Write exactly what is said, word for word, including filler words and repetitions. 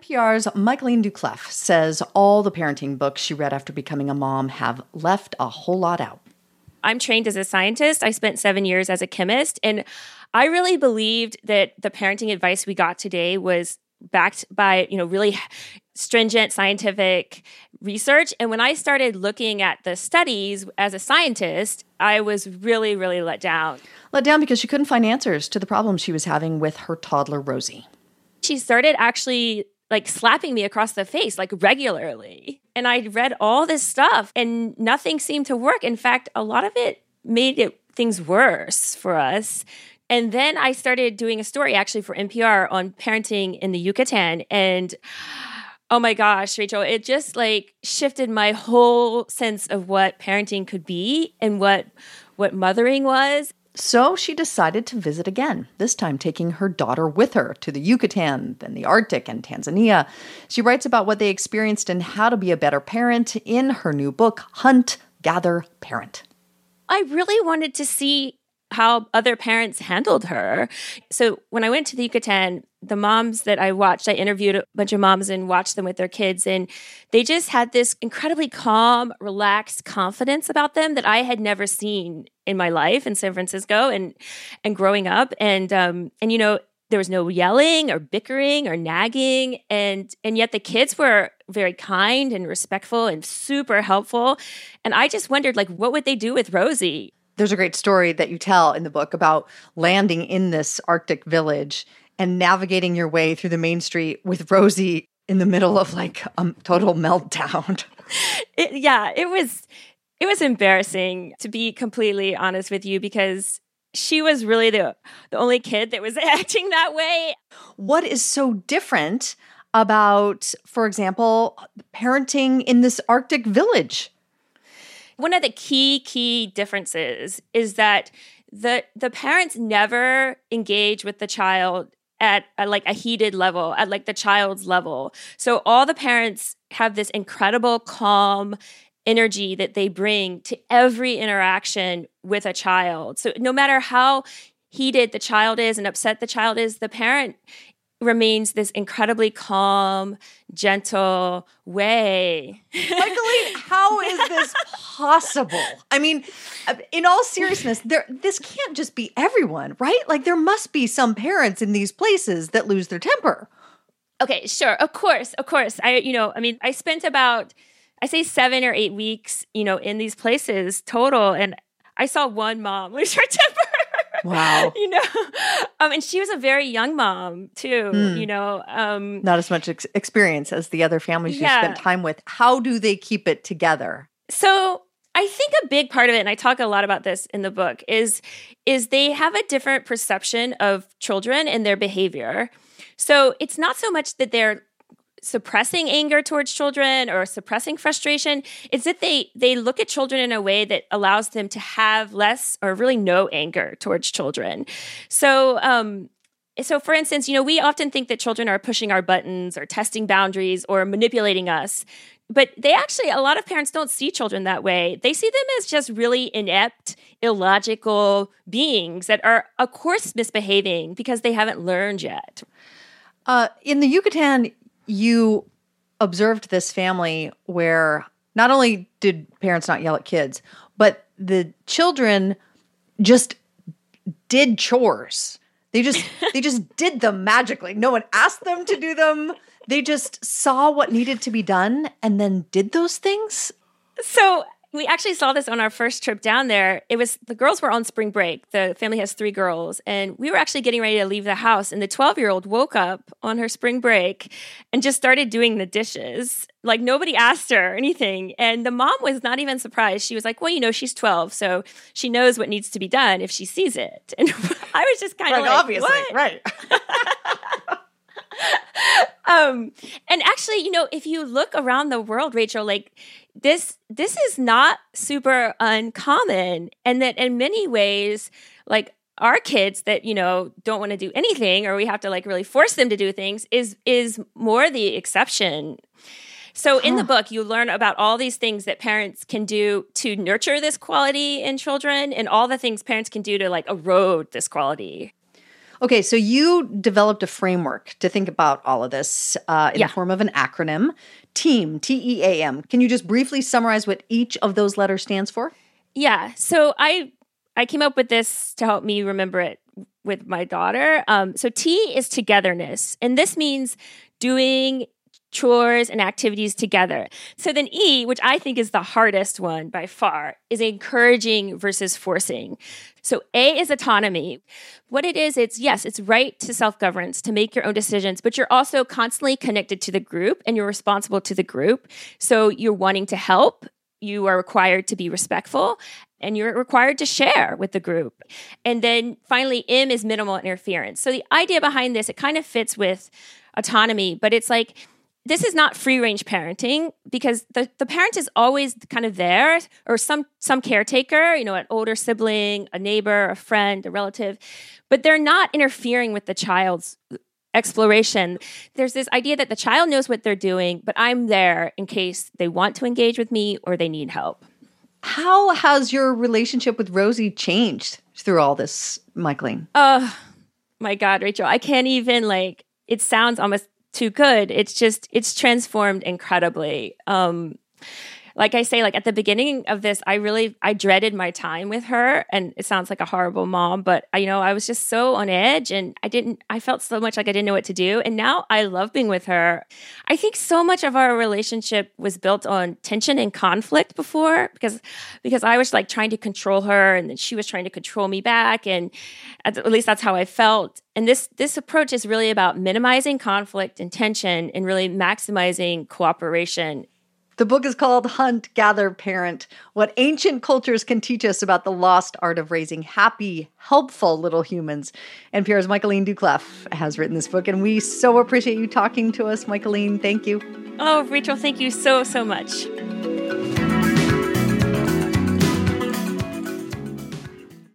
P R's Michaeline Doucleff says all the parenting books she read after becoming a mom have left a whole lot out. I'm trained as a scientist. I spent seven years as a chemist, and I really believed that the parenting advice we got today was backed by, you know, really stringent scientific research. And when I started looking at the studies as a scientist, I was really, really let down. Let down because she couldn't find answers to the problems she was having with her toddler, Rosie. She started actually like slapping me across the face, like regularly. And I read all this stuff and nothing seemed to work. In fact, a lot of it made it, things worse for us. And then I started doing a story actually for N P R on parenting in the Yucatan. And oh my gosh, Rachel, it just like shifted my whole sense of what parenting could be and what what mothering was. So she decided to visit again, this time taking her daughter with her to the Yucatan, then the Arctic and Tanzania. She writes about what they experienced and how to be a better parent in her new book, Hunt, Gather, Parent. I really wanted to see how other parents handled her. So when I went to the Yucatan, the moms that I watched, I interviewed a bunch of moms and watched them with their kids, and they just had this incredibly calm, relaxed confidence about them that I had never seen in my life in San Francisco and and growing up. And um, and you know, there was no yelling or bickering or nagging, and and yet the kids were very kind and respectful and super helpful. And I just wondered, like, what would they do with Rosie? There's a great story that you tell in the book about landing in this Arctic village and navigating your way through the main street with Rosie in the middle of like a total meltdown. It, yeah, it was it was embarrassing, to be completely honest with you, because she was really the the only kid that was acting that way. What is so different about, for example, parenting in this Arctic village? One of the key, key differences is that the the parents never engage with the child at a, like a heated level, at like the child's level. So all the parents have this incredible calm energy that they bring to every interaction with a child. So no matter how heated the child is and upset the child is, the parent remains this incredibly calm, gentle way. Michaeline, how is this possible? I mean, in all seriousness, there this can't just be everyone, right? Like there must be some parents in these places that lose their temper. Okay, sure. Of course. Of course. I, you know, I mean, I spent about, I say seven or eight weeks, you know, in these places total. And I saw one mom lose her temper. Wow. You know, um, and she was a very young mom too, mm. you know. Um, Not as much ex- experience as the other families yeah. you spent time with. How do they keep it together? So I think a big part of it, and I talk a lot about this in the book, is, is they have a different perception of children and their behavior. So it's not so much that they're suppressing anger towards children or suppressing frustration. It's that they they look at children in a way that allows them to have less or really no anger towards children. So, um, so for instance, you know, we often think that children are pushing our buttons or testing boundaries or manipulating us. But they actually, a lot of parents don't see children that way. They see them as just really inept, illogical beings that are, of course, misbehaving because they haven't learned yet. Uh, in the Yucatan, you observed this family where not only did parents not yell at kids, but the children just did chores. They just they just did them magically. No one asked them to do them. They just saw what needed to be done and then did those things. So we actually saw this on our first trip down there. It was, the girls were on spring break. The family has three girls. And we were actually getting ready to leave the house. And the twelve-year-old woke up on her spring break and just started doing the dishes. Like nobody asked her or anything. And the mom was not even surprised. She was like, well, you know, she's twelve. So she knows what needs to be done if she sees it. And I was just kind of like, like, obviously, what? Right. um, and actually, you know, if you look around the world, Rachel, like this, this is not super uncommon. And that in many ways, like our kids that, you know, don't want to do anything, or we have to like really force them to do things is, is more the exception. So in the book, you learn about all these things that parents can do to nurture this quality in children and all the things parents can do to like erode this quality. Okay, so you developed a framework to think about all of this uh, in Yeah. the form of an acronym, TEAM, T E A M. Can you just briefly summarize what each of those letters stands for? Yeah. So I I came up with this to help me remember it with my daughter. Um, so T is togetherness, and this means doing chores and activities together. So then E, which I think is the hardest one by far, is encouraging versus forcing. So A is autonomy. What it is, it's yes, it's right to self-governance, to make your own decisions, but you're also constantly connected to the group and you're responsible to the group. So you're wanting to help, you are required to be respectful, and you're required to share with the group. And then finally, M is minimal interference. So the idea behind this, it kind of fits with autonomy, but it's like, this is not free-range parenting because the, the parent is always kind of there, or some some caretaker, you know, an older sibling, a neighbor, a friend, a relative, but they're not interfering with the child's exploration. There's this idea that the child knows what they're doing, but I'm there in case they want to engage with me or they need help. How has your relationship with Rosie changed through all this, Michaeline? Oh, my God, Rachel, I can't even, like, it sounds almost too good. It's just, it's transformed incredibly. Um, like I say, like at the beginning of this, I really, I dreaded my time with her, and it sounds like a horrible mom, but you know, I was just so on edge, and I didn't, I felt so much like I didn't know what to do. And now I love being with her. I think so much of our relationship was built on tension and conflict before, because, because I was like trying to control her, and then she was trying to control me back. And at, at least that's how I felt. And this, this approach is really about minimizing conflict and tension and really maximizing cooperation. The book is called Hunt, Gather, Parent, What Ancient Cultures Can Teach Us About the Lost Art of Raising Happy, Helpful Little Humans. N P R's Michaeline Doucleff has written this book, and we so appreciate you talking to us, Michaeline. Thank you. Oh, Rachel, thank you so, so much.